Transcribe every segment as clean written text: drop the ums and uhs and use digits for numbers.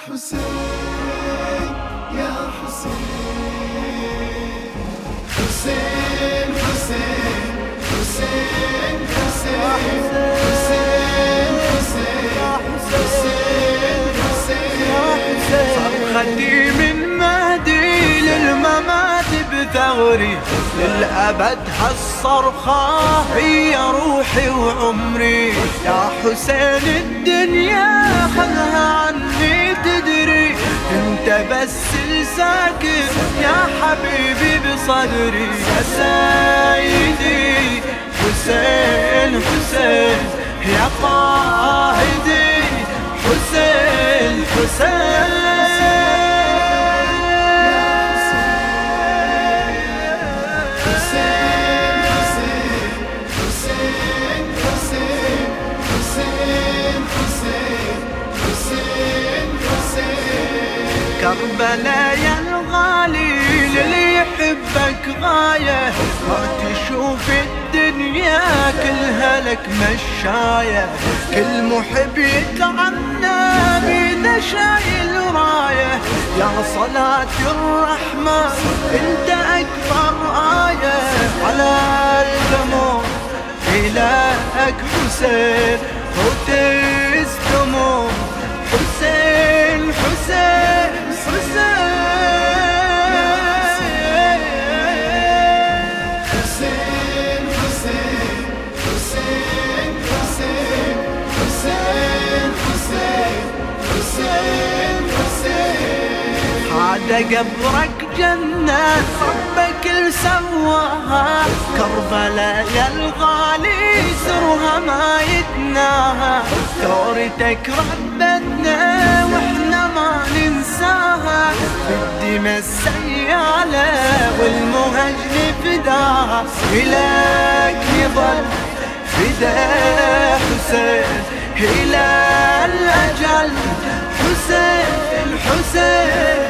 حسين يا حسين، حسين حسين حسين حسين حسين حسين صرختي من مهدي للممات بثغري، للأبد هالصرخة هي روحي وعمري. يا حسين الدنيا خذها عني تدري، انت بس الساكن يا حبيبي بصدري. يا سيدي حسين حسين يا قائدي حسين حسين. كربلاء يا الغالي للي يحبك غاية، ما تشوف الدنيا كلها لك مشاية. كل محب يتعنى بيده شايل راية، يا صلاة الرحمن انت اكبر آية. على الجمر إلهك حسين وتستمر حسين حسين هذا قبرك جنة ربك سواها. كربلاء يا الغالي سرها ما يتناهى، ثورتك ربتنا واحنا ما ننساها. بالدمى السيالة والمهج فداها، إلك يظل فدا حسين إلى الأجل. حسين حسين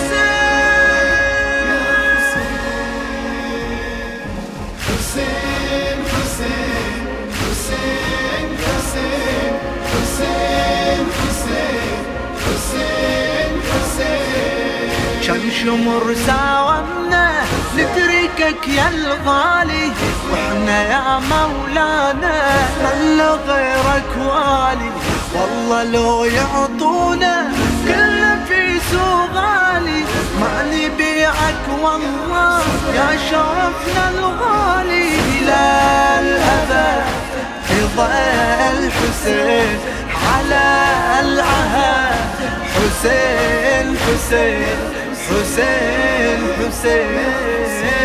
كم شمر ساومنا نتركك يا الغالي، واحنا يا مولانا من غيرك والي. والله لو يعطونا كل في سوق غالي ما نبيعك والله يا شرفنا الغالي. إلى الأبد يظل حسين على العهد. حسين حسين حسين حسين